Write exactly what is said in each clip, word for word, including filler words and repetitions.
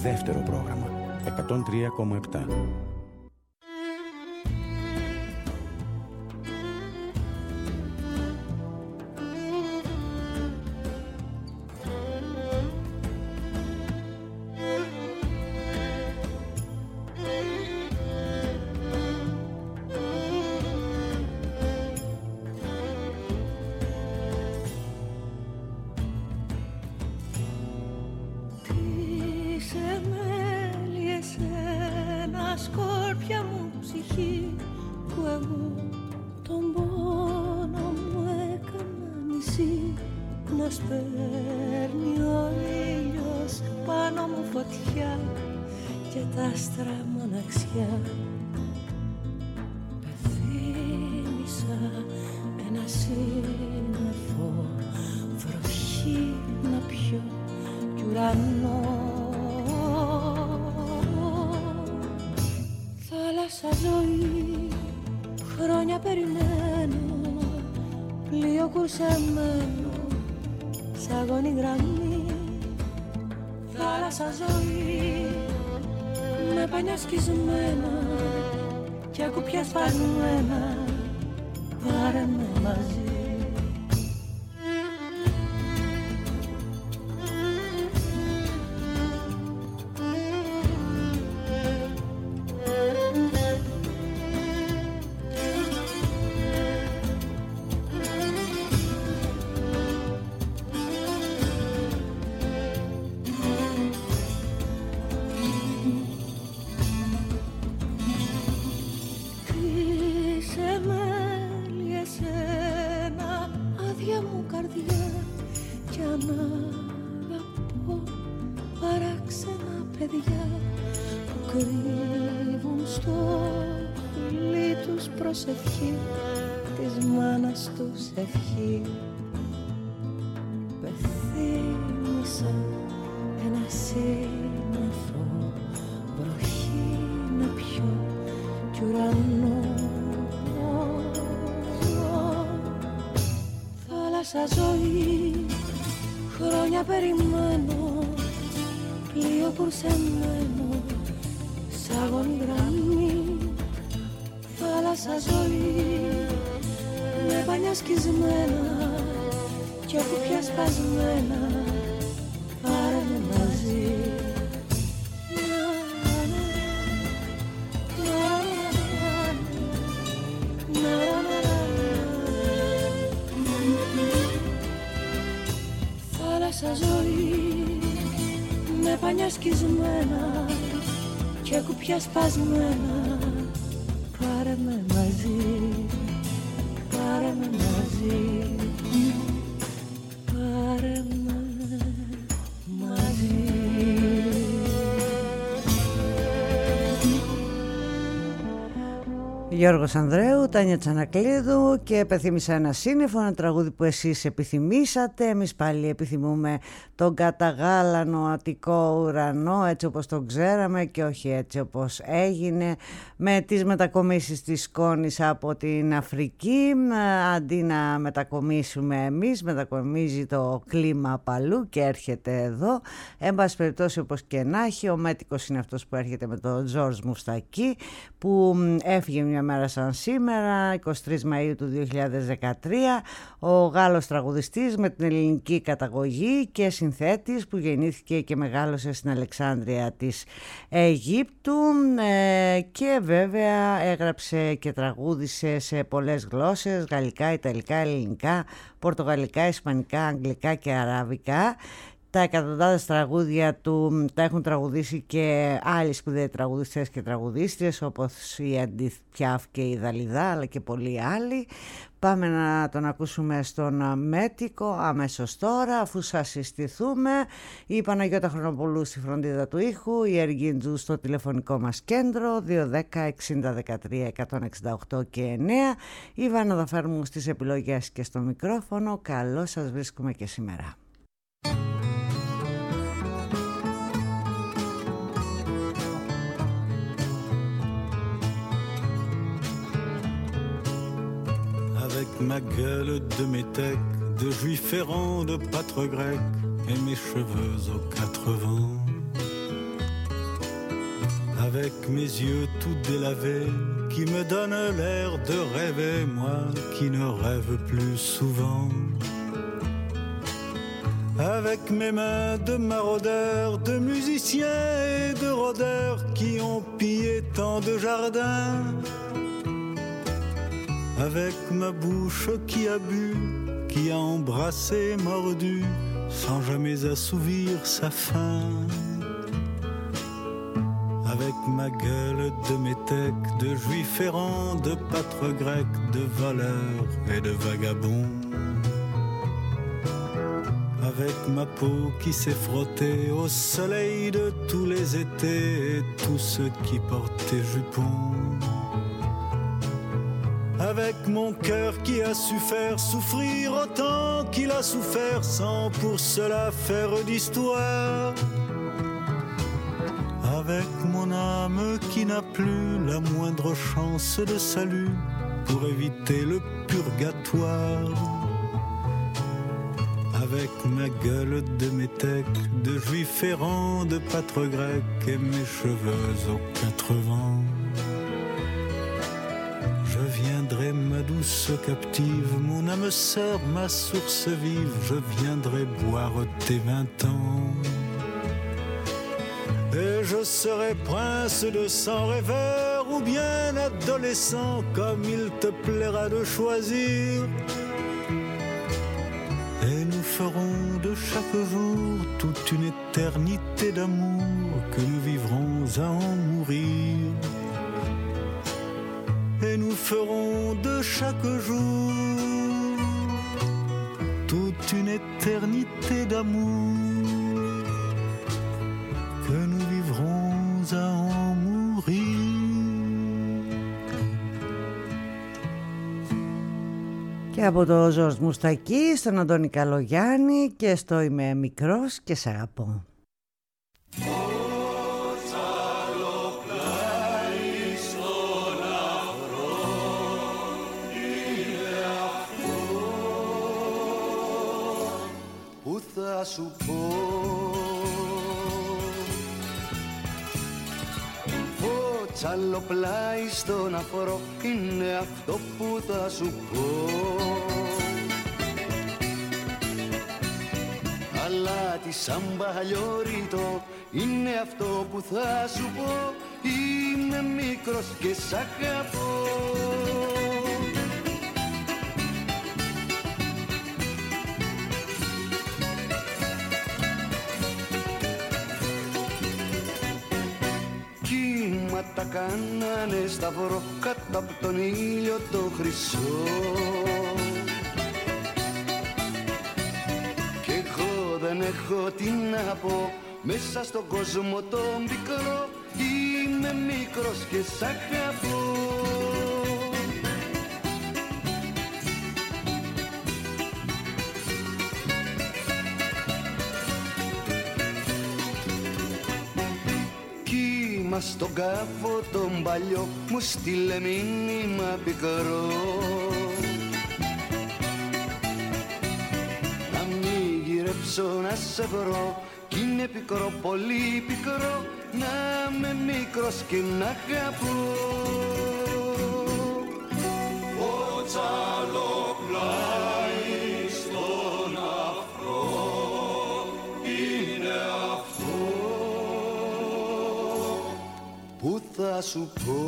Δεύτερο πρόγραμμα εκατόν τρία κόμμα επτά. Κι ακουπιά σπασμένα, πάρε με μαζί. Της μάνας τους ευχή. Πεθύμησα ένα σύννεφο, βροχή να πιω κι ουρανό. Θάλασσα ζωή, χρόνια περιμένω, πλοίο κουρσεμένο, σ' γραμμή. Θάλασσα ζωή, με πανιά σκισμένα κι ακουπιά σπασμένα, πάρε με μαζί. Θάλασσα ζωή, με πανιά σκισμένα κι ακουπιά σπασμένα, πάρε με μαζί, πάρε με μαζί, πάρε με μαζί. Γιώργος Ανδρέου, Τάνια Τσανακλείδου και πεθύμησα ένα σύννεφο, ένα τραγούδι που εσείς επιθυμήσατε. Εμείς πάλι επιθυμούμε τον καταγάλανο αττικό ουρανό έτσι όπως τον ξέραμε και όχι έτσι όπως έγινε, με τις μετακομίσεις της σκόνης από την Αφρική. Αντί να μετακομίσουμε εμείς, μετακομίζει το κλίμα παλού και έρχεται εδώ. Εν πάση περιπτώσει, όπως και να έχει, ο Μέτικος είναι αυτός που έρχεται με τον Τζορτζ Μουστακή, που έφυγε μια μέρα σαν σήμερα, εικοστή τρίτη Μαΐου του δύο χιλιάδες δεκατρία, ο Γάλλος τραγουδιστής με την ελληνική καταγωγή και συνθέτης που γεννήθηκε και μεγάλωσε στην Αλεξάνδρεια της Αιγύπτου, ε, και βέβαια έγραψε και τραγούδισε σε πολλές γλώσσες, γαλλικά, ιταλικά, ελληνικά, πορτογαλικά, ισπανικά, αγγλικά και αραβικά. Τα εκατοντάδες τραγούδια του τα έχουν τραγουδήσει και άλλοι σπουδαίοι τραγουδιστές και τραγουδίστριες όπως η Αντίθ Πιάφ και η Δαλιδά, αλλά και πολλοί άλλοι. Πάμε να τον ακούσουμε στον Μέτικο αμέσως τώρα, αφού σας συστηθούμε. Η Παναγιώτα Χρονοπολού στη φροντίδα του ήχου, η Εργίντζου στο τηλεφωνικό μας κέντρο δύο δέκα εξήντα δεκατρία εκατόν εξήντα οκτώ και εννέα. Η Βάνα Δαφέρμου στις επιλογές και στο μικρόφωνο. Καλώς σας βρίσκουμε και σήμερα. Avec ma gueule de métèque, de juif errant, de pâtre grec, et mes cheveux aux quatre vents. avec mes yeux tout délavés, qui me donnent l'air de rêver, moi qui ne rêve plus souvent. Avec mes mains de maraudeurs, de musiciens et de rôdeurs qui ont pillé tant de jardins. Avec ma bouche qui a bu, qui a embrassé, mordu, sans jamais assouvir sa faim. Avec ma gueule de métèque, de juif errant, de pâtre grec, de voleur et de vagabond. Avec ma peau qui s'est frottée au soleil de tous les étés et tous ceux qui portaient jupons. Avec mon cœur qui a su faire souffrir autant qu'il a souffert sans pour cela faire d'histoire. Avec mon âme qui n'a plus la moindre chance de salut pour éviter le purgatoire. Avec ma gueule de métèque, de juif errant, de pâtre grec et mes cheveux aux quatre vents. Je viendrai, ma douce captive, mon âme sœur, ma source vive, je viendrai boire tes vingt ans. Et je serai prince de sang rêveur ou bien adolescent, comme il te plaira de choisir. Et nous ferons de chaque jour toute une éternité d'amour que nous vivrons à en mourir. Et nous ferons de chaque jour toute une éternité d'amour que nous vivrons à en mourir. Και από το Ζορζ Μουστακή στον Αντώνη Καλογιάννη και στο «Είμαι μικρός και σ' αγαπώ». Που θα σου πω, φωτσάλο πλάι στον αφρό, είναι αυτό που θα σου πω. Αλάτι σαν παλιόριτο, είναι αυτό που θα σου πω. Είμαι μικρός και σ' αγαπώ. Τα κάνανε σταυρό κάτω από τον ήλιο το χρυσό. Κι εγώ δεν έχω τι να πω μέσα στον κόσμο το μικρό. Είμαι μικρός και σ' αγαπώ. Στον κάφο τον παλιό μου στείλε μήνυμα πικρό. Να μην γυρέψω να σε βρω, κι είναι πικρό, πολύ πικρό, να είμαι μικρός και να αγαπώ. Φωτσάλο πλάι στον αφρό, είναι αυτό που θα σου πω.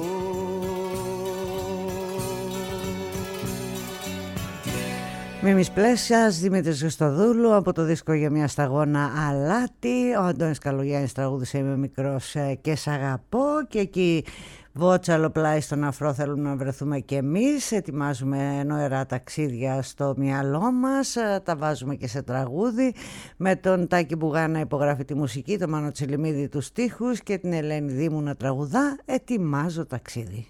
Μίμης Πλέσιας, Δημήτρης Χριστοδούλου από το δίσκο «Για μια σταγόνα αλάτι». Ο Αντώνης Καλογιάννης τραγούδισε «Είμαι μικρός και σ' αγαπώ», και εκεί βότσαλο πλάι στον αφρό θέλουμε να βρεθούμε και εμείς. Ετοιμάζουμε νοερά ταξίδια στο μυαλό μας, τα βάζουμε και σε τραγούδι, με τον Τάκη Μπουγά να υπογράφει τη μουσική, τον Μάνο Τσιλιμίδη τους στίχους και την Ελένη Δήμου να τραγουδά. Ετοιμάζω ταξίδι.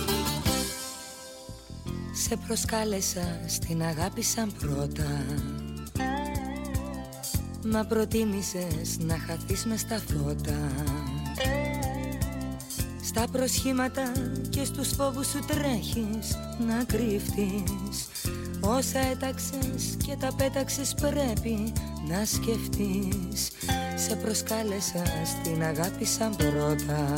Σε προσκάλεσα στην αγάπη σαν πρώτα, μα προτίμησες να χαθείς μες στα φώτα. Στα προσχήματα και στους φόβους σου τρέχεις να κρύφτεις. Όσα έταξες και τα πέταξες πρέπει να σκεφτείς. Σε προσκάλεσα στην αγάπη σαν πρώτα.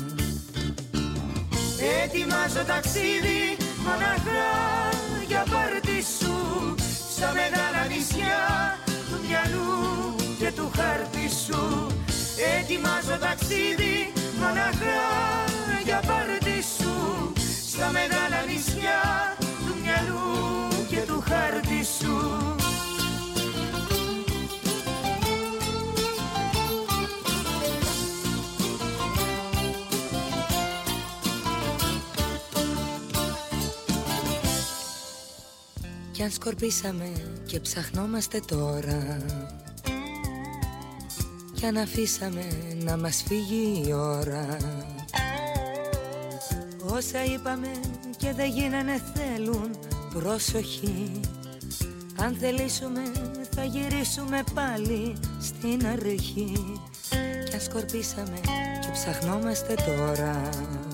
Ετοιμάζω ταξίδι μοναχά για πάρτι σου, στα μεγάλα νησιά του μυαλού και του χάρτη σου. Ετοιμάζω ταξίδι μοναχά για πάρτι σου, στα μεγάλα νησιά του μυαλού και του χάρτη σου. Κι αν σκορπίσαμε και ψαχνόμαστε τώρα, κι αν αφήσαμε να μας φύγει η ώρα, όσα είπαμε και δεν γίνανε θέλουν προσοχή. Αν θελήσουμε θα γυρίσουμε πάλι στην αρχή. Κι αν σκορπίσαμε και ψαχνόμαστε τώρα.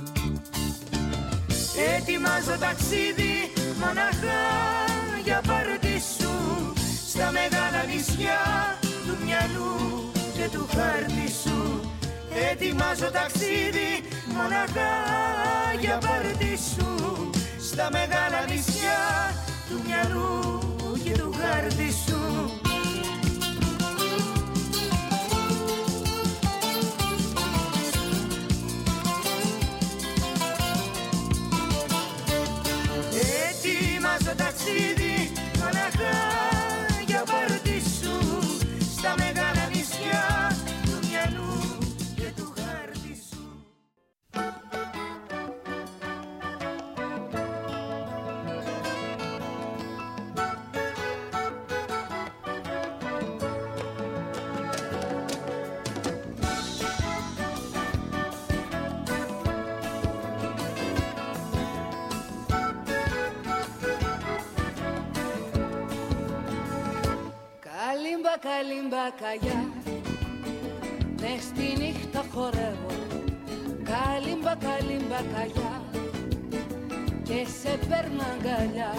Ετοιμάζω ταξίδι μοναχά για πάρτι σου, στα μεγάλα νησιά του μυαλού και του χάρτη σου. Ετοιμάζω ταξίδι μοναχά για πάρτι σου, στα μεγάλα νησιά του μυαλού και του χάρτη σου. Ετοιμάζω ταξίδι μοναχά για πάρτι σου, στα μεγάλα νησιά του μυαλού και του χάρτη σου. Καλύμπα, καλύμπα, καγιά, μες στη νύχτα χορεύω. Καλύμπα, καλύμπα, καγιά, και σε παίρνω αγκαλιά.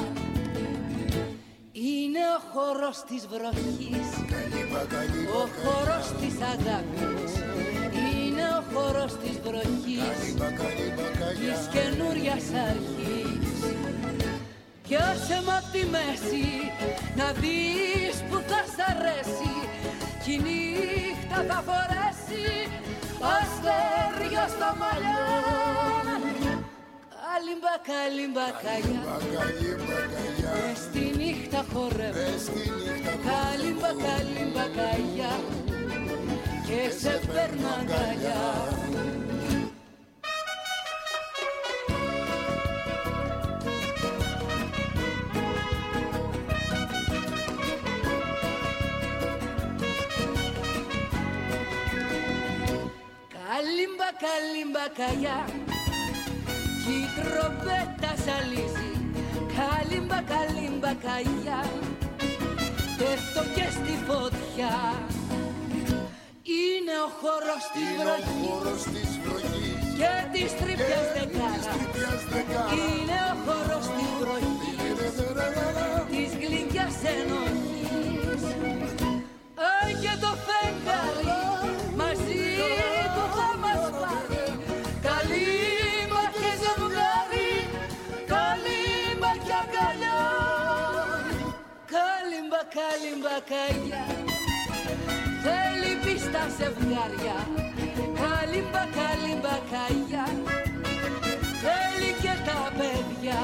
Είναι ο χορός της βροχής, καλύμπα, καλύμπα, ο χορός της αγάπης. Είναι ο χορός της βροχής, καλύμπα, καλύμπα, της καινούριας αρχής. Πιάσε μ' απ' τη μέση, να δεις που θα σ' αρέσει. Κι η νύχτα θα φορέσει αστέρια στα μαλλιά. Καλύμπα, καλύμπα, καγιά, μες στη νύχτα χορεύω. Καλύμπα, καλύμπα, καγιά, και σε παίρνω αγκαλιά. Καλύμπα, καλύμπα, καγιά, κι η τρομπέτα ζαλίζει. Καλύμπα, καλύμπα, καγιά, πέφτω και στη φωτιά. Είναι ο χορός της βροχής και της τρύπιας δεκάρα. Είναι ο χορός της βροχής, της γλυκιάς ενοχής. Αι και το φεγγάρι μαζί του θα μας πάρει. Καλύμπα και ζευγάρι, καλύμπα και αγκαλιά. Καλύμπα, καλύμπα, καγιά, θέλει πίστα ζευγάρια. Καλύμπα, καλύμπα, καγιά, θέλει και τα παιδιά.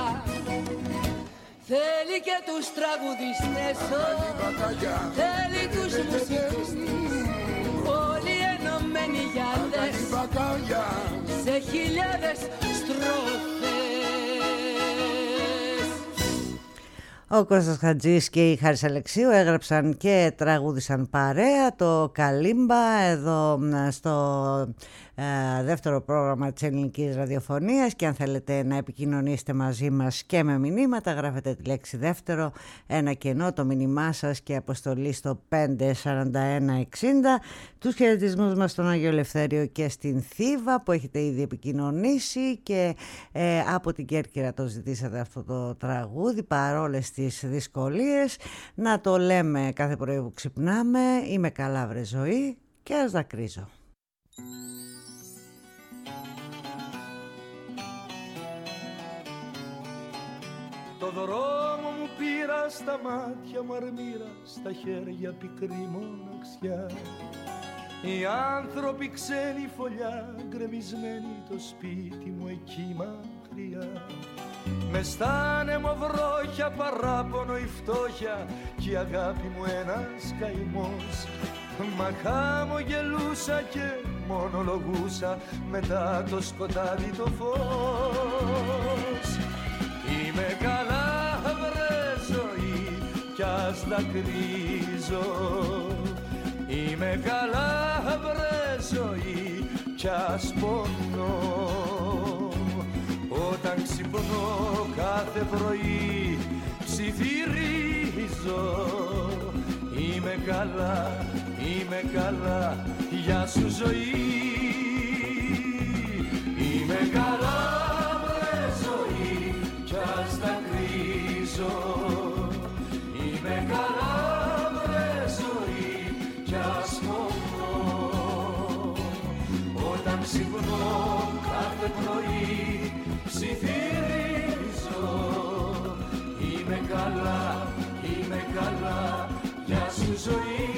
Θέλει και τους τραγουδιστές, θέλει τους μουσικούς της. Όλοι ενωμένοι για δες, σε χιλιάδες στροφές. Ο Κώστας Χατζής και η Χάρης Αλεξίου έγραψαν και τραγούδισαν παρέα το Καλύμπα εδώ στο ε, δεύτερο πρόγραμμα της ελληνικής ραδιοφωνίας, και αν θέλετε να επικοινωνήσετε μαζί μας και με μηνύματα γράφετε τη λέξη δεύτερο, ένα κενό, το μήνυμά σας και αποστολή στο πέντε σαράντα ένα εξήντα. Τους χαιρετισμούς μας στον Άγιο Ελευθέριο και στην Θήβα που έχετε ήδη επικοινωνήσει, και ε, από την Κέρκυρα το ζητήσατε αυτό το τραγούδι παρόλες τις δυσκολίες. Να το λέμε κάθε πρωί που ξυπνάμε, είμαι καλά βρε ζωή και ας δακρύζω. Το δρόμο μου πήρα, στα μάτια μου αρμύρα, στα χέρια πικρή μοναξιά. Οι άνθρωποι ξένοι φωλιά, γκρεμισμένοι το σπίτι μου εκεί μακριά. Μες στα νεμοβρόχια παράπονο η φτώχεια κι η αγάπη μου ένας καημός. Μα χαμογελούσα και μονολογούσα μετά το σκοτάδι το φως. Είμαι καλά βρε ζωή κι ας δακρύζω. Είμαι καλά βρε ζωή κι ας πονώ. Όταν ξυπνώ κάθε πρωί ψιθυρίζω. Είμαι καλά, είμαι καλά, γεια σου ζωή. Είμαι καλά βρε ζωή κι ας δακρύζω. Είμαι καλά βρε ζωή κι ας πονώ. Όταν ξυπνώ κάθε πρωί ψιθυρίζω. Είμαι καλά, είμαι καλά, γεια σου ζωή.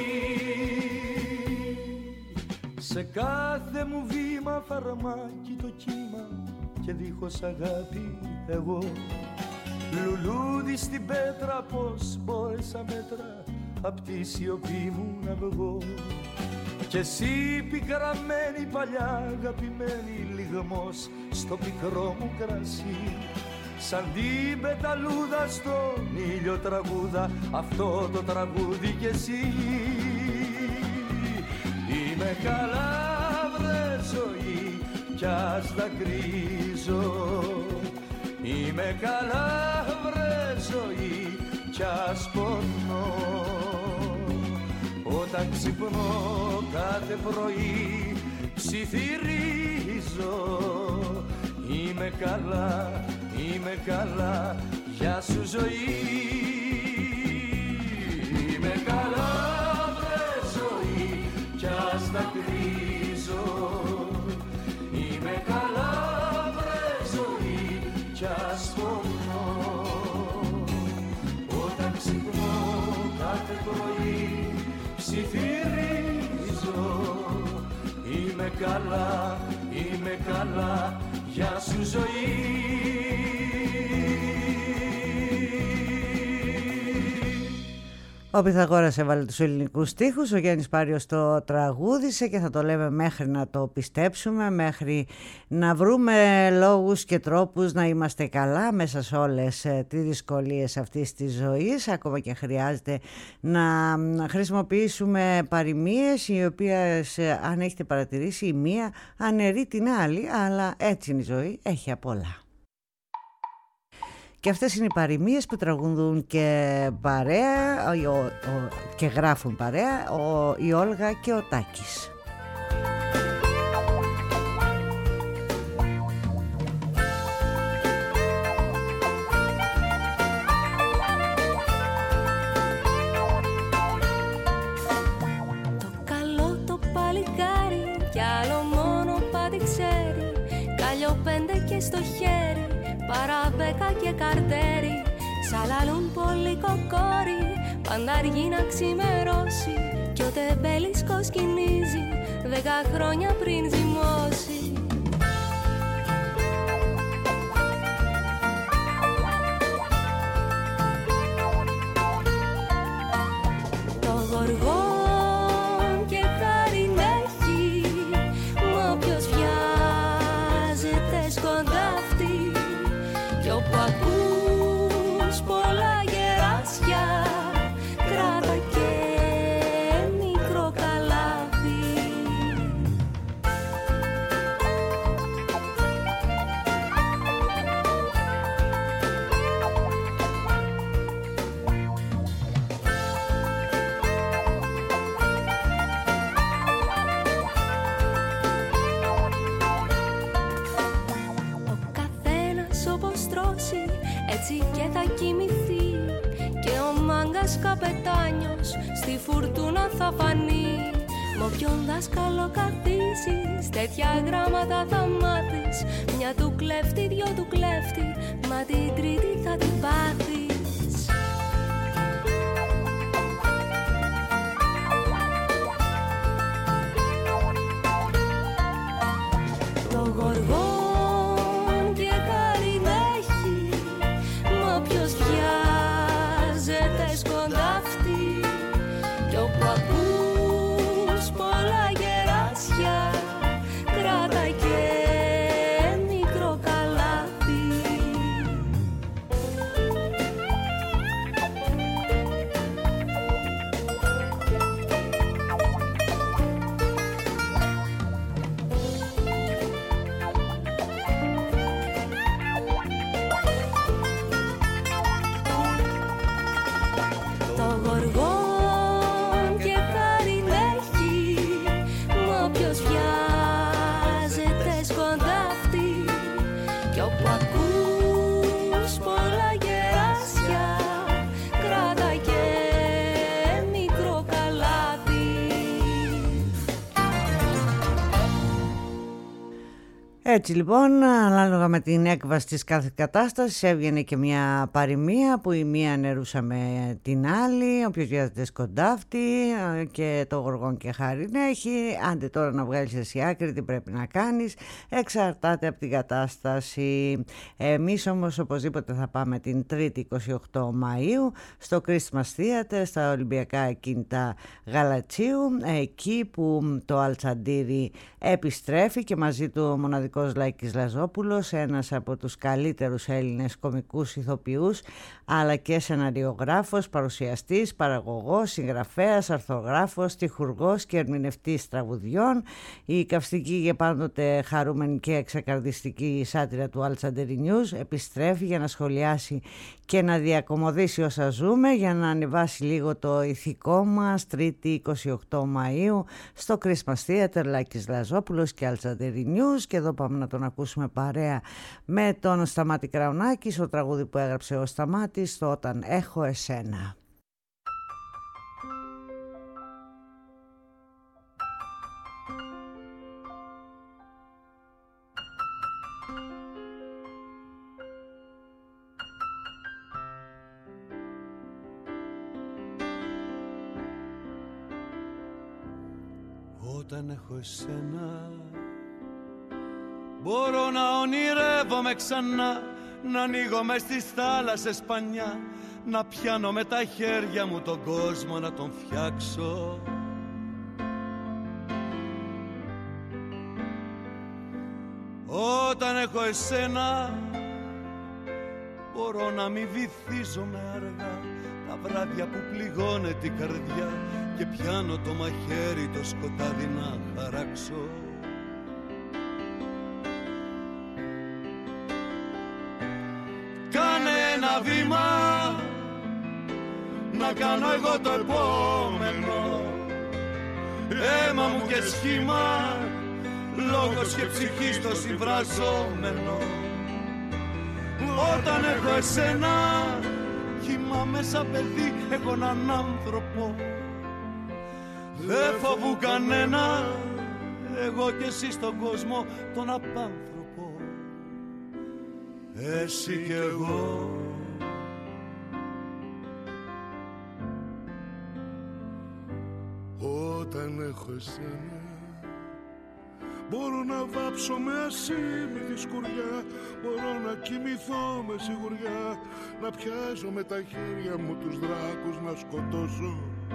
Σε κάθε μου βήμα φαρμάκι το κύμα και δίχως αγάπη εγώ. Λουλούδι στην πέτρα, πως μπόρεσα μέτρα απ' τη σιωπή μου να βγω. Κι εσύ πικραμένη παλιά αγαπημένη, λιγμός στο πικρό μου κρασί. Σαν την πεταλούδα στον ήλιο τραγούδα, αυτό το τραγούδι κι εσύ. Είμαι καλά βρε ζωή κι ας δακρύζω. Είμαι καλά βρε ζωή κι ας πονώ. Όταν ξυπνώ κάθε πρωί ψιθυρίζω. Είμαι καλά, είμαι καλά, γεια σου ζωή. Είμαι καλά βρε ζωή κι ας δακρύζω. Είμαι καλά βρε ζωή κι ας πονώ. Όταν ξυπνώ κάθε πρωί ψιθυρίζω. Είμαι καλά, είμαι καλά, γεια σου ζωή. Ο Πυθαγόρας έβαλε τους ελληνικούς στίχους, ο Γιάννης Πάριος το τραγούδισε και θα το λέμε μέχρι να το πιστέψουμε, μέχρι να βρούμε λόγους και τρόπους να είμαστε καλά μέσα σε όλες τις δυσκολίες αυτής της ζωής, ακόμα και χρειάζεται να χρησιμοποιήσουμε παροιμίες, οι οποίες, αν έχετε παρατηρήσει, η μία αναιρεί την άλλη, αλλά έτσι είναι η ζωή, έχει απ' όλα. Και αυτές είναι οι παροιμίες που τραγουδούν και παρέα ο, ο, και γράφουν παρέα ο, η Όλγα και ο Τάκης. Το καλό το παλικάρι κι άλλο μόνο πάτη ξέρει. Καλλιό πέντε και στο χέρι, παραβέκα και καρτέρι. Σαλαλούν πολύ κοκόρι, πάντα αργεί να ξημερώσει. Κι ο τεμπέλης κοσκινίζει, δέκα χρόνια πριν ζυμώσει. Το γοργόν και χάριν έχει, μα όποιος βιάζεται σκοντάφτει. Κι όπου ακούς πολλά γερά στρώσει, έτσι και θα κοιμηθεί. Και ο μάγκας καπετάνιος στη φουρτούνα θα φανεί. Μ' όποιον δάσκαλο καθίσεις, τέτοια γράμματα θα μάθεις. Μια του κλέφτη, δυο του κλέφτη, μα την τρίτη θα την πάθεις. Το γοργόν και χάριν έχει, μα ποιος βιάζεται σκοντάφτη. Κι όπου ακούς πολλά γεράσια, κράτα και μικρό καλάθι. Το γοργόν και χάριν έχει, μα ποιος βιάζεται σκοντάφτη. Κι όπου ακούς πολλά γεράσια, κράτα και μικρό καλάθι. Έτσι λοιπόν, ανάλογα με την έκβαση της κάθε κατάστασης έβγαινε και μια παροιμία που η μία νερούσα με την άλλη, όποιος βιάζεται σκοντάφτη, και το γοργόν και χάριν έχει. Άντε τώρα να βγάλεις εσύ άκρη, τι πρέπει να κάνεις, εξαρτάται από την κατάσταση. Εμείς όμως οπωσδήποτε θα πάμε την Τρίτη είκοσι οκτώ Μαΐου στο Christmas Theater, στα Ολυμπιακά Ακίνητα Γαλατσίου, εκεί που το Αλτσαντήρι επιστρέφει και μαζί του ο μοναδικός Λάκης Λαζόπουλος, ένας από τους καλύτερους Έλληνες κομικούς ηθοποιούς, αλλά και σεναριογράφος, παρουσιαστής, παραγωγός, συγγραφέας, αρθρογράφος, τυχουργός και ερμηνευτής τραγουδιών. Η καυστική και πάντοτε χαρούμενη και εξακαρδιστική σάτυρα του Αλτσαντήρι News επιστρέφει για να σχολιάσει και να διακομωδήσει όσα ζούμε, για να ανεβάσει λίγο το ηθικό μας. Τρίτη είκοσι οκτώ Μαΐου στο Christmas Theater, Λάκης Λαζόπουλος και Αλτσαντήρι News. Και εδώ πάμε να τον ακούσουμε παρέα με τον Σταμάτη Κραουνάκη στο τραγούδι που έγραψε ο Σταμάτης, στο «Όταν έχω εσένα». Όταν έχω εσένα μπορώ να ονειρεύομαι ξανά, να ανοίγω μες στις θάλασσες πανιά, να πιάνω με τα χέρια μου τον κόσμο να τον φτιάξω. Όταν έχω εσένα μπορώ να μη βυθίζομαι αργά τα βράδια που πληγώνεται η καρδιά και πιάνω το μαχαίρι το σκοτάδι να χαράξω. Κάνε ένα βήμα να κάνω εγώ το επόμενο, αίμα μου και σχήμα, λόγος και ψυχή στο συμβραζόμενο. Όταν έχω εσένα κοιμάμαι σαν παιδί, έχω έναν άνθρωπο, δεν φοβού κανένα, εγώ και εσύ στον κόσμο τον απάνθρωπο, εσύ και εγώ. Όταν έχω εσένα μπορώ να βάψω με ασήμιδη σκουριά, μπορώ να κοιμηθώ με σιγουριά, να πιάσω με τα χέρια μου τους δράκους να σκοτώσω.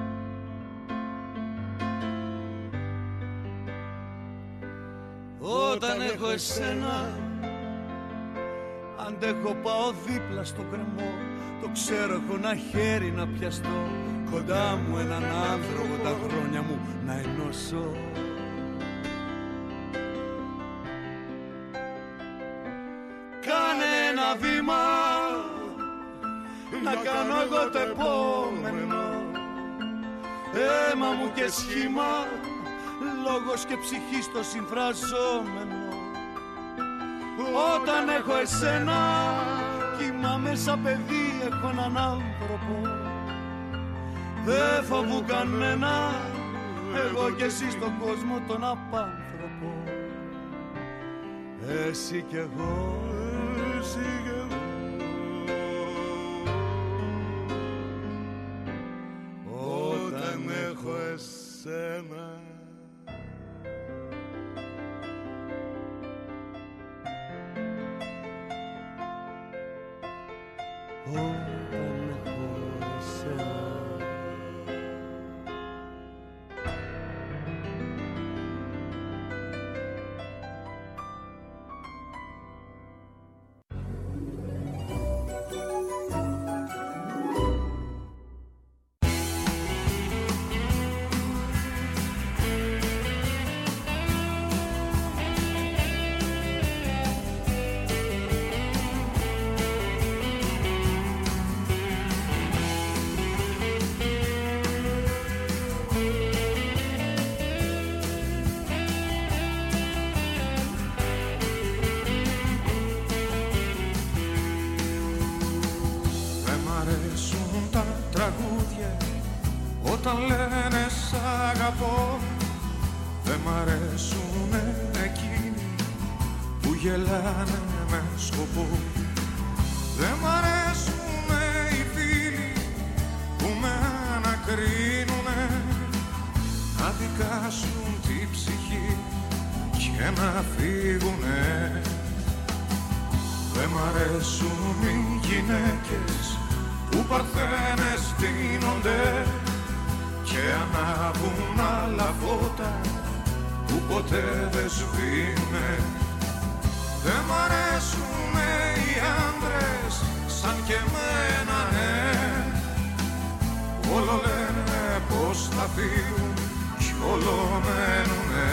Όταν έχω εσένα αντέχω, πάω δίπλα στο κρεμό, το ξέρω, έχω ένα χέρι να πιαστώ, κοντά μου έναν άνθρωπο τα χρόνια μου να ενώσω. Κάνε ένα βήμα να κάνω εγώ το επόμενο, αίμα μου και σχήμα, λόγος και ψυχή στο συμφραζόμενο. Όταν έχω εσένα Κοιμάμαι σαν παιδί, έχω έναν άνθρωπο. Δεν φοβού κανένα, εγώ και εσύ στον κόσμο τον απάνθρωπο. Εσύ κι εγώ, εσύ κι εγώ. Όταν έχω εσένα. Όταν έχω εσένα. Όταν λένε σ' αγαπώ, δεν μ' αρέσουνε εκείνοι που γελάνε με σκοπό. Δεν μ' αρέσουνε οι φίλοι που με ανακρίνουνε, να δικάσουν τη ψυχή και να φύγουνε. Δεν μ' αρέσουν οι γυναίκες που παρθένες δίνονται και ανάβουν άλλα φώτα που ποτέ δεν σβήνουνε. Δεν μ' αρέσουνε οι άντρες σαν και εμένα, ναι. Όλο λένε πως θα φύγουν κι όλο μένουνε.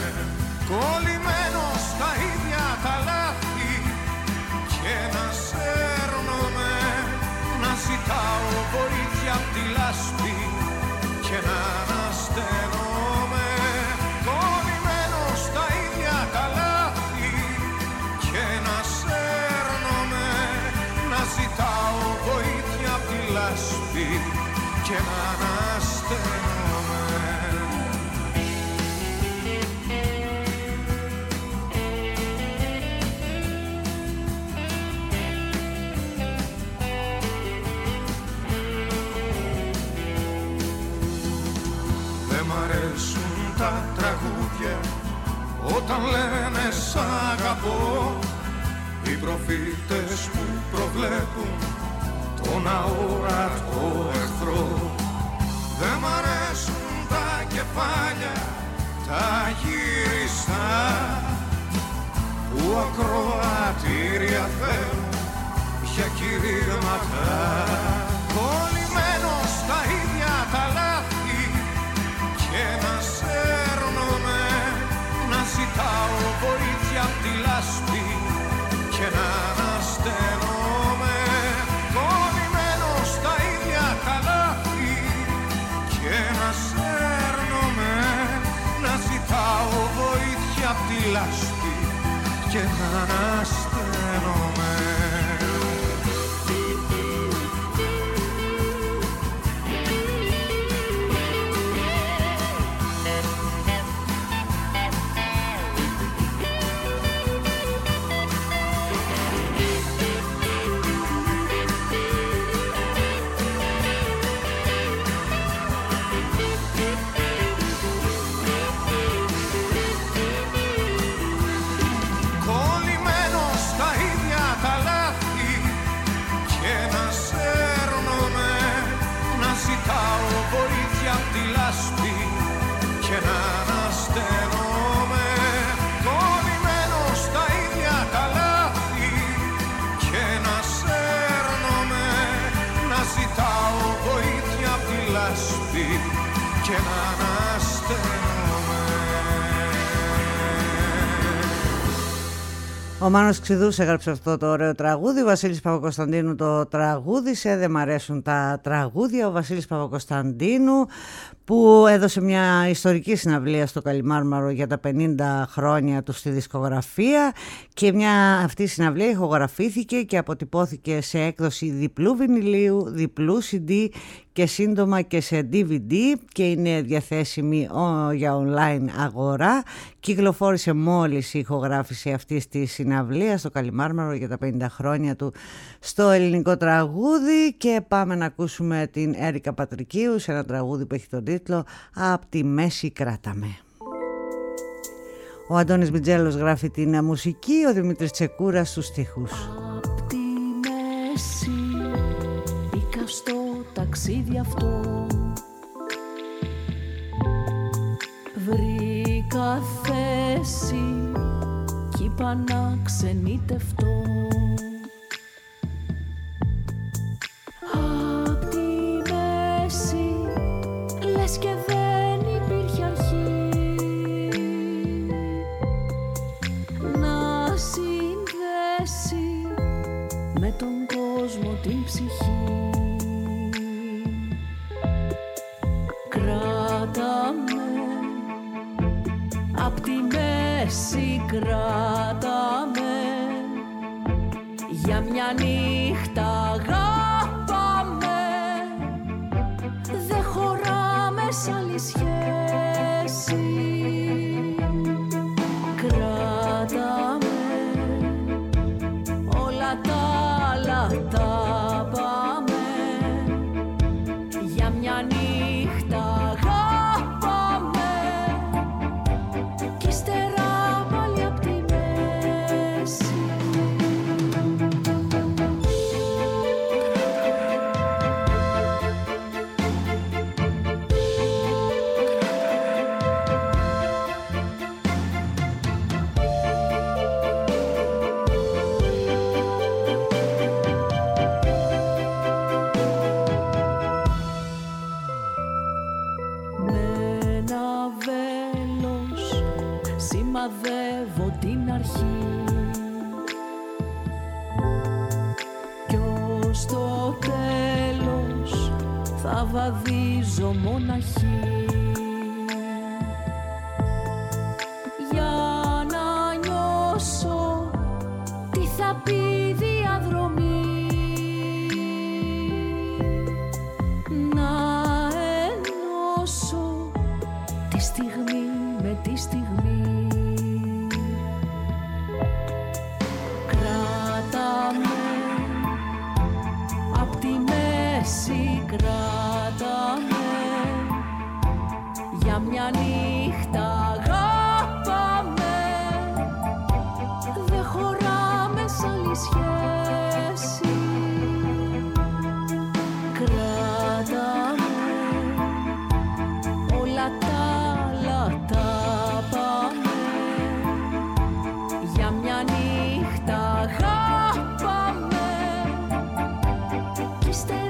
Κολλημένος στα ίδια τα λάθη και να σέρνομαι, να ζητάω βοήθεια απ' τη λάσπη και να ανασταίνομαι. Κολλημένος στα ίδια τα λάθη και να σέρνομαι, να ζητάω βοήθεια απ' τη λάσπη και να ανασταίνομαι. Τα τραγούδια όταν λένε σ' αγαπώ, οι προφήτες που προβλέπουν τον αόρατο εχθρό. Δεν μ' αρέσουν τα κεφάλια τα γυριστά που ακροατήρια θέλουν για κηρύγματα. Κολλημένος στα ίδια τα λάθη και να σέρνομαι, να ζητάω βοήθεια απ' τη λάσπη και να ανασταίνομαι. Κολλημένος στα ίδια τα λάθη και να σέρνομαι, να ζητάω βοήθεια απ' τη λάσπη και να ανασταίνομαι. Βοήθεια απ' τη λάσπη και να ανασταίνομαι. Κολλημένος στα ίδια τα λάθη και να σέρνομαι, να ζητάω βοήθεια απ' τη λάσπη και να ανασταίνομαι. Ο Μάνος Ξηδούς έγραψε αυτό το ωραίο τραγούδι, ο Βασίλης Παπακοσταντίνου το τραγούδισε. Δεν μ' αρέσουν τα τραγούδια. Ο Βασίλης Παπακοσταντίνου που έδωσε μια ιστορική συναυλία στο Καλιμάρμαρο για τα πενήντα χρόνια του στη δισκογραφία, και μια αυτή η συναυλία ηχογραφήθηκε και αποτυπώθηκε σε έκδοση διπλού βινιλίου, διπλού σι ντι και σύντομα και σε ντι βι ντι, και είναι διαθέσιμη για online αγορά. Κυκλοφόρησε μόλις η ηχογράφηση αυτής της συναυλίας στο Καλιμάρμαρο για τα πενήντα χρόνια του στο ελληνικό τραγούδι. Και πάμε να ακούσουμε την Έρικα Πατρικίου σε ένα τραγούδι που έχει τον τίτλο «Απ' τη μέση κράταμε». Ο Αντώνης Μπιτζέλος γράφει την μουσική, ο Δημήτρης Τσεκούρας στους στίχους. Απ' τη μέση μπήκα στο ταξίδι αυτό, βρήκα θέση κι είπα να ξενιτευτώ. Απ' τη μέση λες και δεν υπήρχε αρχή να συνδέσει με τον κόσμο την ψυχή. Κράταμε απ' τη μέση, κράταμε για μια νύχτα, αγάπαμε. Δεν χωράμε σ' άλλη σχέση. Κράταμε όλα τα άλλα, τα πάμε για μια νύχτα, αγάπαμε. Κι ύστερα πάλι απ' τη μέση. Σημαδεύω την αρχή κι ως το τέλος θα βαδίζω μοναχή για να νιώσω τι θα πει διαδρομή, να ενώσω τη στιγμή με τη στιγμή. Κράταμε για μια νύχτα, αγάπαμε. Δεν χωράμε σ' άλλη σχέση. Κράταμε όλα τα άλλα, τα πάμε για μια νύχτα, αγάπαμε. Κι ύστερα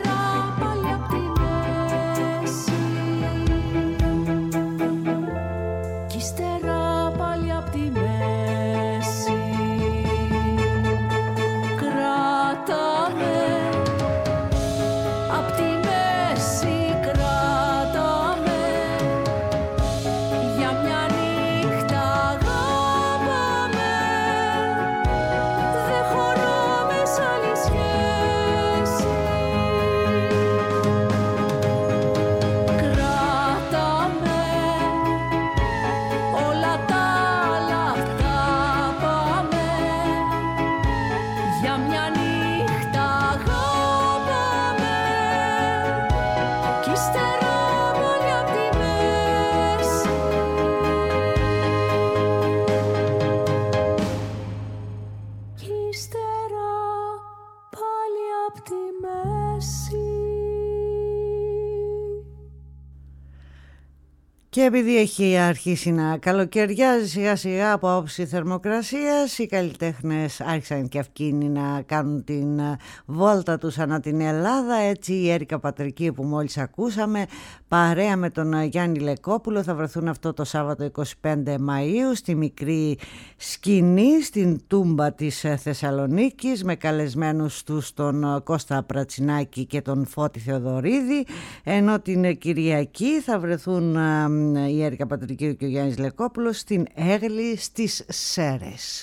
Και επειδή έχει αρχίσει να καλοκαιριάζει σιγά σιγά από άποψη θερμοκρασίας, οι καλλιτέχνες άρχισαν και αυτοί να κάνουν την βόλτα τους ανά την Ελλάδα. Έτσι η Έρικα Πατρική που μόλις ακούσαμε παρέα με τον Γιάννη Λεκόπουλο θα βρεθούν αυτό το Σάββατο εικοστή πέμπτη Μαΐου στη μικρή σκηνή στην Τούμπα της Θεσσαλονίκης με καλεσμένους τους τον Κώστα Πρατσινάκη και τον Φώτη Θεοδωρίδη, ενώ την Κυριακή θα βρεθούν η Έρικα Πατρικίου και ο Γιάννης Λεκόπουλος στην Έγλη στις Σέρρες.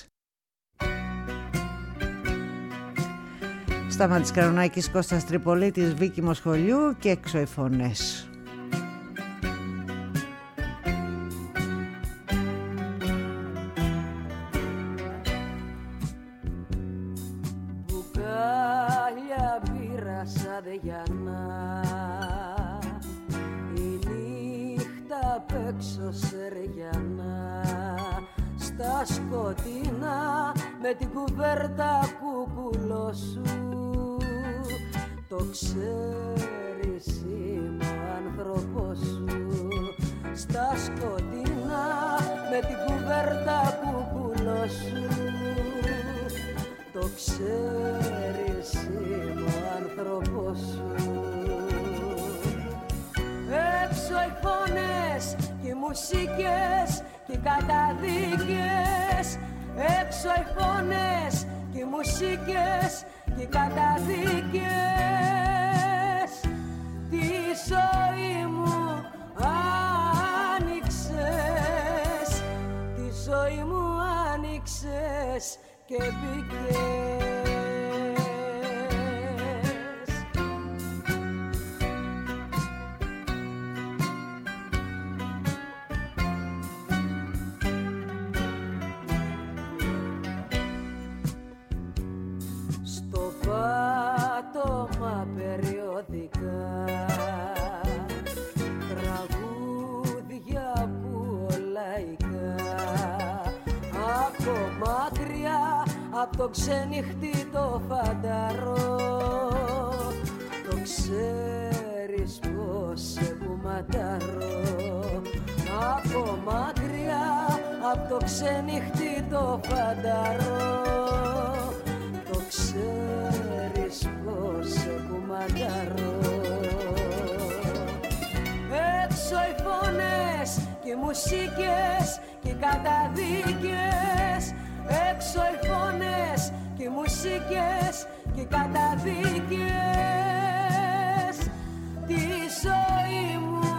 Σταμάτης Καρονάκης, Κώστας Τριπολίτης, Βίκη Μοσχολιού και έξω οι φωνές. Μπουκάλια μπύρα σαν δε Γιάννα, η νύχτα απ' έξω σε ρε Γιάννα, στα σκοτεινά με την κουβέρτα κουκουλό σου. Το ξέρεις είμαι ο άνθρωπος σου. Στα σκοτεινά με την κουβέρτα κουκουλό σου. Το ξέρεις είμαι ο άνθρωπος σου. Έξω οι φωνές και οι μουσικές και οι καταδίκες. Έξω οι φωνές και οι μουσικές και οι καταδίκες. Τη ζωή μου άνοιξες, τη ζωή μου άνοιξες και μπήκες. Στο πάτωμα περιοδικά τραγούδια που λαϊκά από μακριά απ' το ξενυχτή το φανταρό. Το ξέρεις πως σε κουματαρώ. Από μακριά απ' το ξενυχτή το φανταρώ. Το ξέρεις πως σε κουματαρώ. Έξω οι φωνές και οι μουσικές και οι καταδίκες. Έξω οι φωνές και οι μουσικές και οι καταδίκες. Τη ζωή μου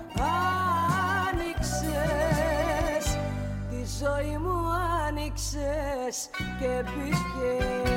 άνοιξες, τη ζωή μου άνοιξες και μπήκες.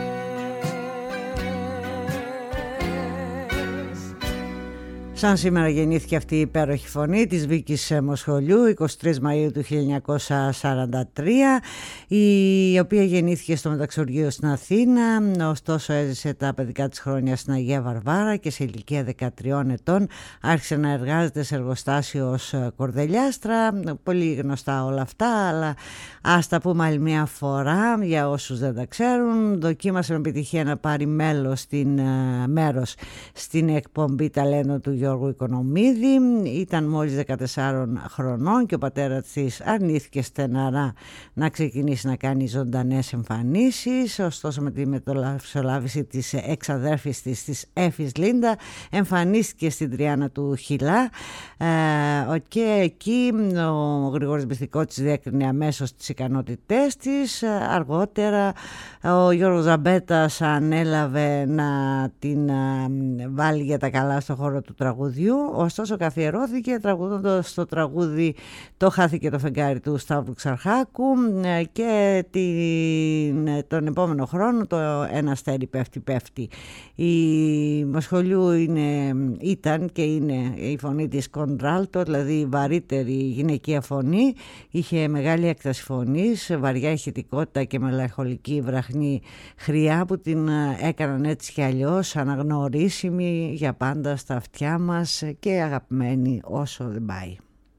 Σαν σήμερα γεννήθηκε αυτή η υπέροχη φωνή της Βίκης Μοσχολιού, εικοστή τρίτη Μαΐου του χίλια εννιακόσια σαράντα τρία, η οποία γεννήθηκε στο Μεταξουργείο στην Αθήνα, ωστόσο έζησε τα παιδικά της χρόνια στην Αγία Βαρβάρα και σε ηλικία δεκατριών ετών άρχισε να εργάζεται σε εργοστάσιο ως κορδελιάστρα. Πολύ γνωστά όλα αυτά, αλλά ας τα πούμε άλλη μια φορά για όσους δεν τα ξέρουν. Δοκίμασε με επιτυχία να πάρει μέλος στην, μέρος στην εκπομπή Ταλέντο του Γιώργου Οικονομίδη. Ήταν μόλις δεκατεσσάρων χρονών και ο πατέρας της αρνήθηκε στεναρά να ξεκινήσει να κάνει ζωντανές εμφανίσεις. Ωστόσο, με τη μετολάβηση της εξαδέρφης της, της Έφης Λίντα, εμφανίστηκε στην Τριάννα του Χιλά ε, και εκεί ο Γρηγόρης Μπιθικώτης διέκρινε αμέσως τις ικανότητές της. Αργότερα ο Γιώργος Ζαμπέτας ανέλαβε να την βάλει για τα καλά στο χώρο του τραγουδιού. Ωστόσο καθιερώθηκε τραγουδώντας το τραγούδι «Το χάθηκε το φεγγάρι» του Σταύρου Ξαρχάκου και την, τον επόμενο χρόνο το «Ένα αστέρι πέφτει πέφτει». Η Μοσχολιού είναι, ήταν και είναι η φωνή της κοντράλτο, δηλαδή η βαρύτερη γυναικεία φωνή. Είχε μεγάλη έκταση φωνής, βαριά ηχητικότητα και μελαγχολική βραχνή χρειά που την έκαναν έτσι κι αλλιώς αναγνωρίσιμη για πάντα στα αυτιά μας και αγαπημένη όσο δεν πάει.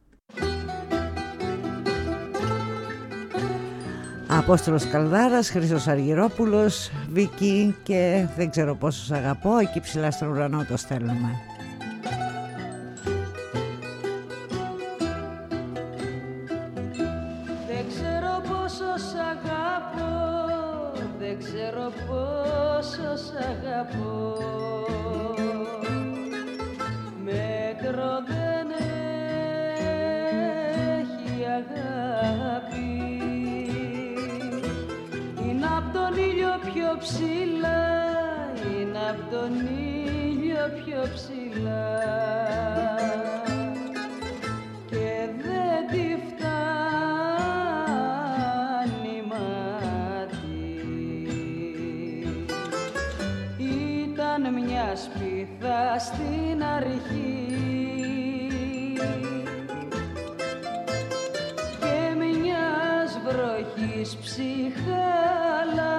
Απόστολος Καλδάρας, Χρήστος Αργυρόπουλος, Βίκη και δεν ξέρω πόσους αγαπώ, εκεί ψηλά στον ουρανό το στέλνουμε. Δεν ξέρω πόσο σ' αγαπώ, δεν ξέρω πόσο σ' αγαπώ. Μέτρο δεν ψηλά, είναι απ' τον ήλιο πιο ψηλά και δεν τη φτάνει μάτι. Ήταν μια σπίθα στην αρχή και μιας βροχής ψυχάλα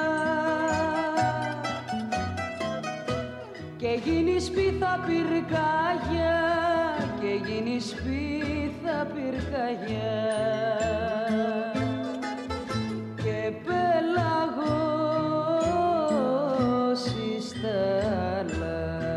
και γίνει σπίθα πυρκαγιά, και γίνει σπίθα πυρκαγιά και πέλαγος η στάλα.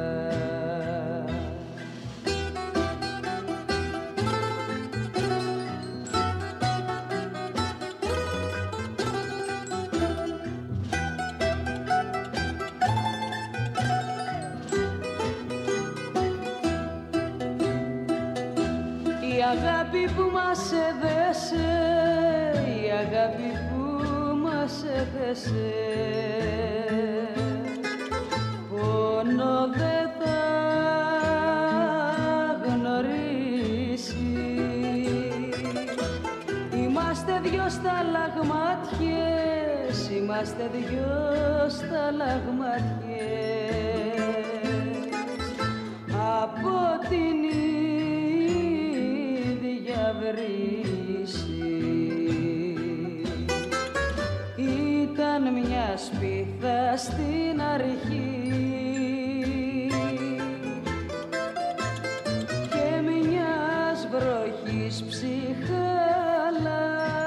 Η αγάπη που μας έδεσε, η αγάπη που μας έδεσε, πόνο δεν θα γνωρίσει. Είμαστε δυο σταλαγμάτιες, είμαστε δυο σταλαγμάτιες από την βρύση. Ήταν μια σπίθα στην αρχή και μιας βροχής ψυχάλα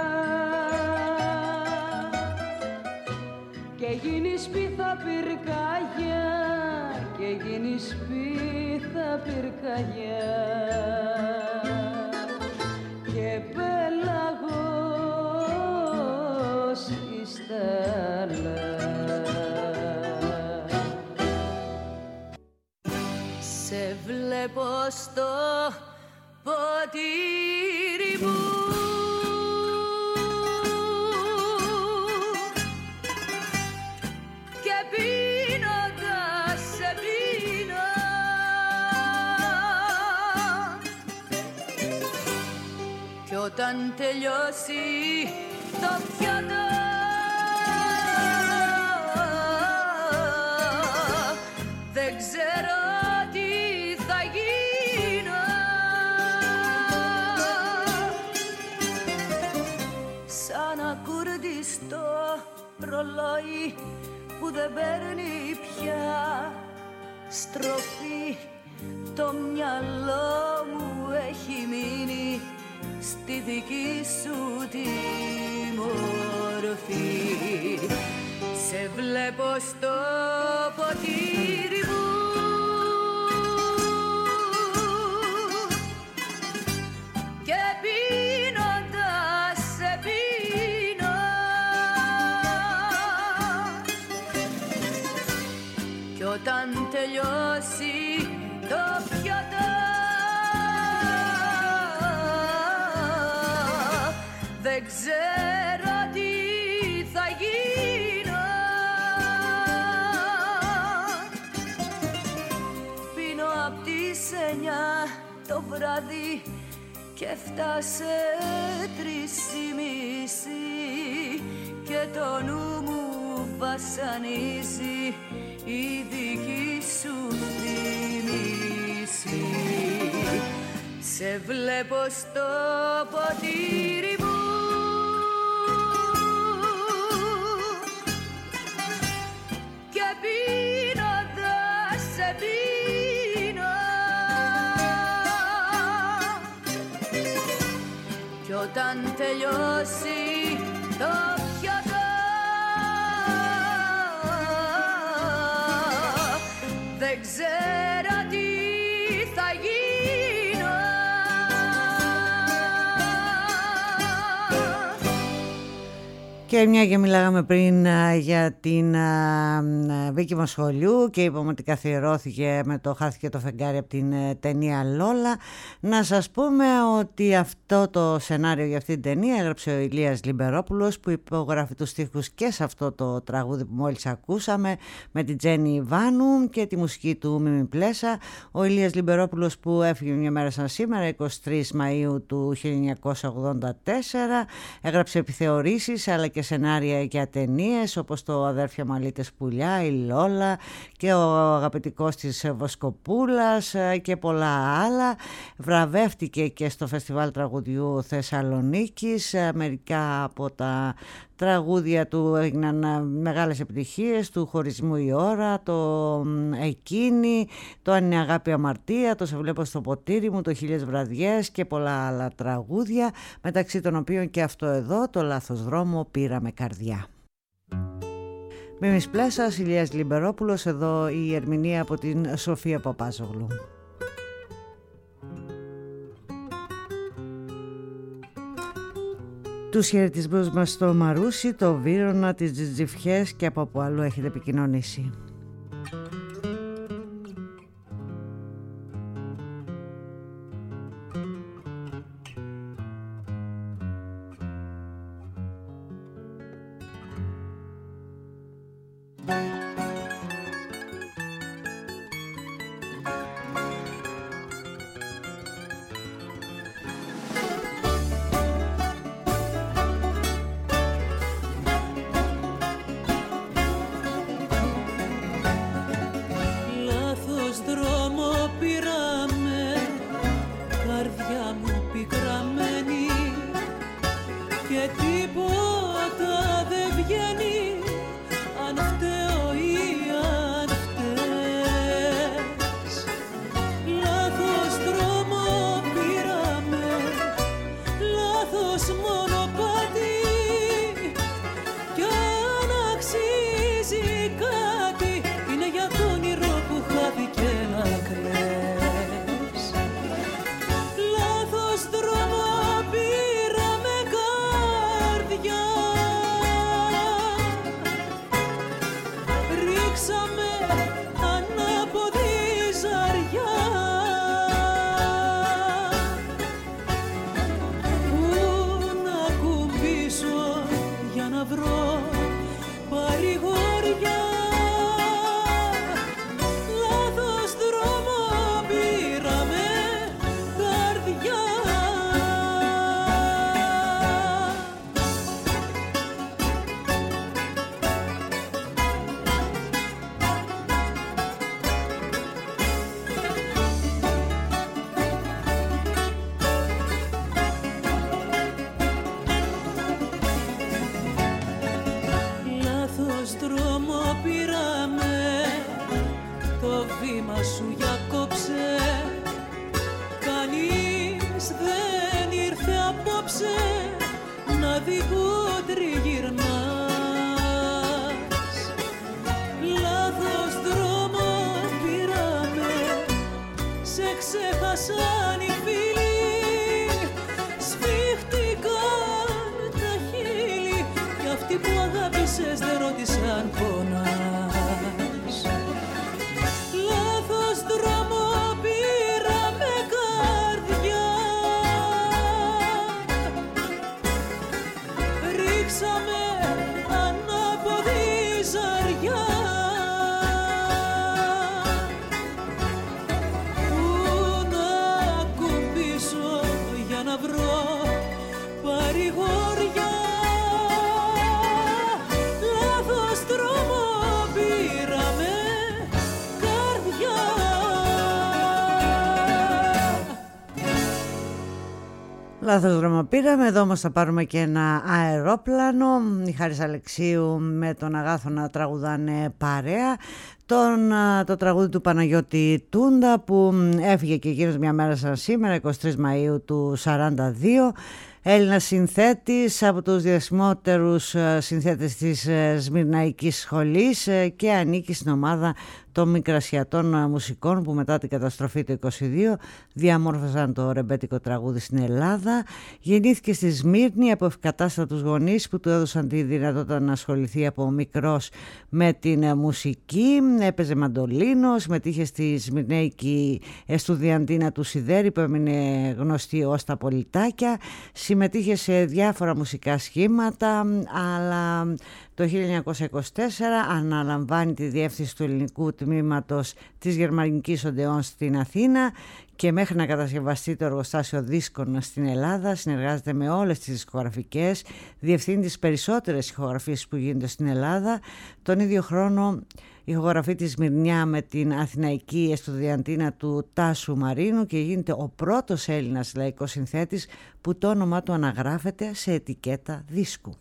και γίνει σπίθα πυρκαγιά, και γίνει σπίθα πυρκαγιά και πέλαγος η στάλα. Σε βλέπω στο ποτήρι μου και πίνοντας σε πίνω κι όταν τελειώσει το πιάτο δεν ξέρω τι θα γίνω. Σαν ακουρδιστό ρολόι που δεν παίρνει πια στροφή, το μυαλό μου έχει μείνει στη δική σου τη μορφή. Σε βλέπω στο ποτήρι μου και πίνοντας σε πίνω κι όταν τελειώσει το πιάτο δεν ξέρω τι θα γίνω. Πίνω απ' τις εννιά το βράδυ και φτάσε τρεις η μισή και το νου μου βασανίζει η δική σου θύμηση. Σε βλέπω στο ποτήρι μου και πίνοντας σε πίνω κι όταν τελειώσει το πιάτο δεν ξέρω τι θα γίνω. Και μια και μιλάγαμε πριν α, για την α, Βίκη Μοσχολιού και είπαμε ότι καθιερώθηκε με το «Χάθηκε το φεγγάρι» από την ε, ταινία Λόλα. Να σας πούμε ότι αυτό το σενάριο για αυτή την ταινία έγραψε ο Ηλίας Λιμπερόπουλος, που υπογράφει τους στίχους και σε αυτό το τραγούδι που μόλις ακούσαμε με την Τζέννη Ιβάνου και τη μουσική του Μίμη Πλέσα. Ο Ηλίας Λιμπερόπουλος, που έφυγε μια μέρα σαν σήμερα, εικοστή τρίτη Μαΐου του χίλια εννιακόσια ογδόντα τέσσερα, έγραψε επιθεωρήσεις αλλά και σενάρια για ταινίες όπως το «Αδέρφια Μαλίτες Πουλιά», η Λόλα και ο αγαπητικός της Βοσκοπούλας και πολλά άλλα. Βραβεύτηκε και στο Φεστιβάλ Τραγουδιού Θεσσαλονίκης. Μερικά από τα τραγούδια του έγιναν μεγάλες επιτυχίες, του «Χωρισμού η ώρα», το «Εκείνη», το «Αν είναι αγάπη αμαρτία», το «Σε βλέπω στο ποτήρι μου», το «Χίλιες βραδιές» και πολλά άλλα τραγούδια, μεταξύ των οποίων και αυτό εδώ, το «Λάθος δρόμο πήραμε καρδιά». Μίμης Πλέσας, Ηλίας Λιμπερόπουλος, εδώ η ερμηνεία από την Σοφία Παπάζογλου. Τους χαιρετισμούς μας στο Μαρούσι, το Βύρωνα, τις Τζιτζιφιές και από που αλλού έχετε επικοινωνήσει. Λάθος δρόμο πήραμε, εδώ όμως θα πάρουμε και ένα αερόπλανο. Η Χάρης Αλεξίου με τον Αγάθωνα τραγουδάνε παρέα. Τον, το τραγούδι του Παναγιώτη Τούντα που έφυγε και εκείνος μια μέρα σαν σήμερα, εικοστή τρίτη Μαΐου του σαράντα δύο. Έλληνας συνθέτης, από τους διασημότερους συνθέτες της Σμυρναϊκής Σχολής και ανήκει στην ομάδα των μικρασιατών μουσικών που μετά την καταστροφή του είκοσι δύο διαμόρφωσαν το ρεμπέτικο τραγούδι στην Ελλάδα. Γεννήθηκε στη Σμύρνη από ευκατάστατους γονείς που του έδωσαν τη δυνατότητα να ασχοληθεί από μικρός με την μουσική. Έπαιζε μαντολίνο, συμμετείχε στη Σμυρναϊκή Εστουδιαντίνα του Σιδέρη που έμεινε γνωστή ως τα Πολιτάκια. Συμμετείχε σε διάφορα μουσικά σχήματα, αλλά το χίλια εννιακόσια είκοσι τέσσερα αναλαμβάνει τη διεύθυνση του ελληνικού τμήματος της Γερμανικής Οντεόν στην Αθήνα και μέχρι να κατασκευαστεί το εργοστάσιο δίσκων στην Ελλάδα συνεργάζεται με όλες τις δισκογραφικές, διευθύνει τις περισσότερες ηχογραφίες που γίνονται στην Ελλάδα. Τον ίδιο χρόνο ηχογραφεί τη Σμυρνιά με την Αθηναϊκή Εστουδιαντίνα του Τάσου Μαρίνου και γίνεται ο πρώτος Έλληνας λαϊκός συνθέτης που το όνομά του αναγράφεται σε ετικέτα δίσκου.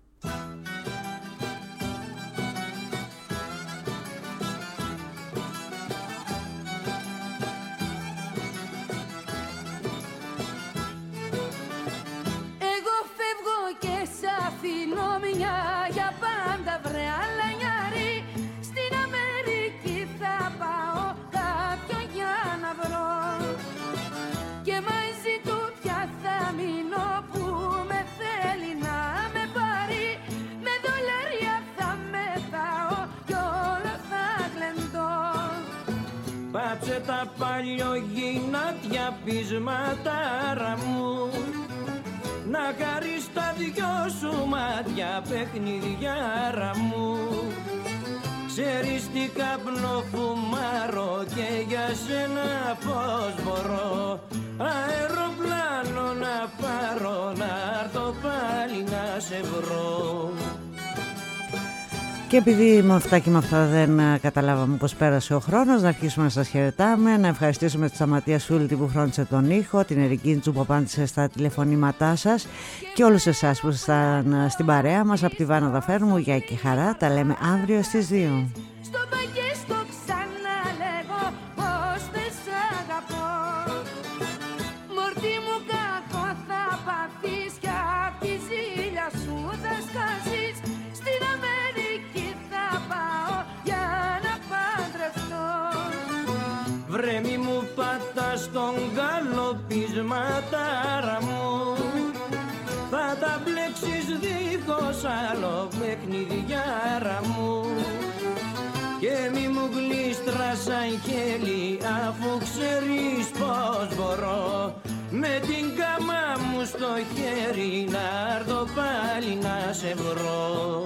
Για πάντα βρε αλανιάρη, στην Αμερική θα πάω κάποιον για να βρω και μαζί του πια θα μείνω που με θέλει να με πάρει, με δολάρια θα μετάω κι όλα θα γλεντώ. Πάψε τα παλιογυνάτια πεισματάρα μου, να χαρείς τα δυο σου μάτια παιχνιδιάρα μου. Ξέρεις τι καπνό φουμάρω και για σένα πώς μπορώ αεροπλάνο να πάρω, να έρθω πάλι να σε βρω. Και επειδή με αυτά και με αυτά δεν καταλάβαμε πως πέρασε ο χρόνος, να αρχίσουμε να σας χαιρετάμε, να ευχαριστήσουμε τη Σταματία Σούλτη που φρόντισε τον ήχο, την Ερικίντσου που απάντησε στα τηλεφωνήματά σας και όλους εσάς που ήσασταν στην παρέα μας. Από τη Βάνα Δαφέρνου, γεια και χαρά, τα λέμε αύριο στις δύο. Στο παγίστο ξαναλέγω πως δεν σ' αγαπώ. Μορτή μου κακό θα πάθεις κι απ' τη ζήλια σου θα σκάσεις. Στην Αμερική θα πάω για να παντρευτώ. Βρε μη μου πατάς τον καλοπισματάρα μου, θα τα μπλέξεις δίχως άλλο παιχνιδιάρα μου. Και μη μου γλίστρας αγγέλη, αφού ξέρεις πως μπορώ με την κάμα μου στο χέρι να έρθω πάλι να σε βρω.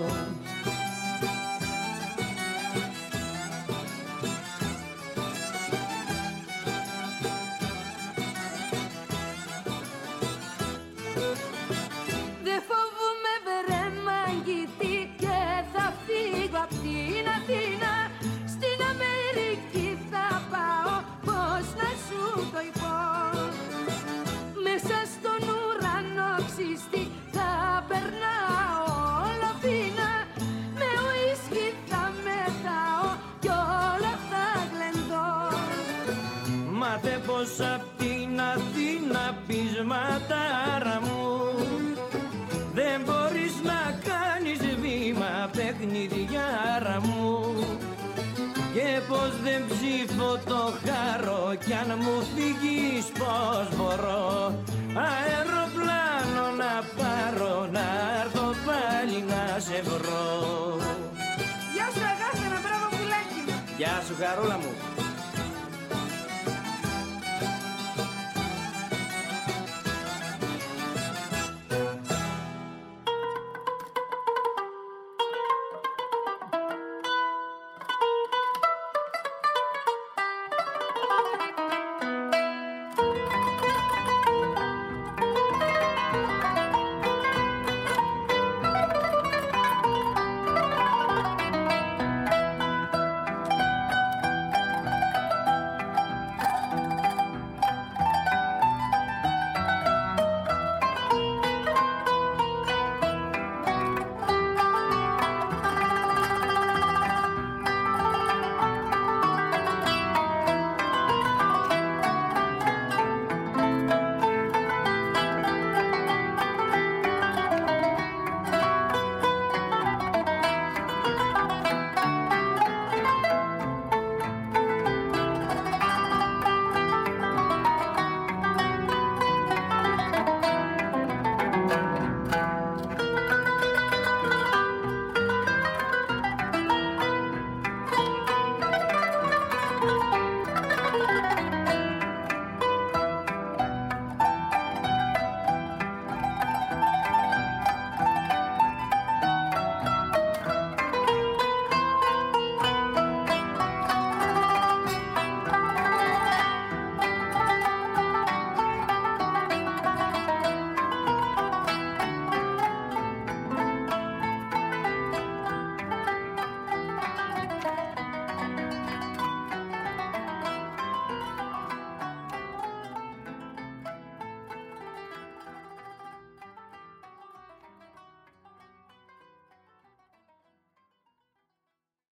Δε φοβούμαι βρε μαγητή και θα φύγω απ' την Αθήνα. Στην Αμερική θα πάω, πώς να σου το πω. Μέσα στον ουρανό ξύστη θα περνάω όλο πείνα. Με ουίσκι θα μετάω κι όλα θα γλεντώ. Μάθε πως απ' την Αθήνα πεισματάρα μου δεν μπορείς να κάνεις βήμα παιχνιδιάρα μου. Και πως δεν ψήφω το χάρο κι αν μου φύγεις πως μπορώ αεροπλάνο να πάρω, να έρθω πάλι να σε βρω. Γεια σου αγάπη, ένα μπράβο πουλάκι μου. Γεια σου χαρούλα μου.